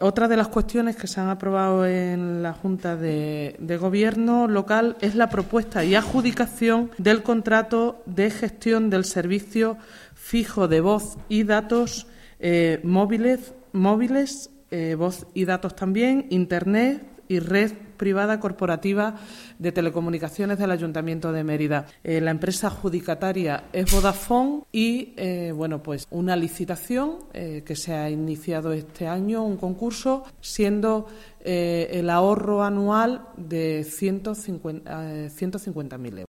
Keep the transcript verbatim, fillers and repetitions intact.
Otra de las cuestiones que se han aprobado en la Junta de, de Gobierno local es la propuesta y adjudicación del contrato de gestión del servicio fijo de voz y datos eh, móviles, móviles eh, voz y datos también, Internet y red privada corporativa de telecomunicaciones del Ayuntamiento de Mérida. Eh, la empresa adjudicataria es Vodafone y, eh, bueno, pues una licitación eh, que se ha iniciado este año, un concurso, siendo eh, el ahorro anual de ciento cincuenta mil euros.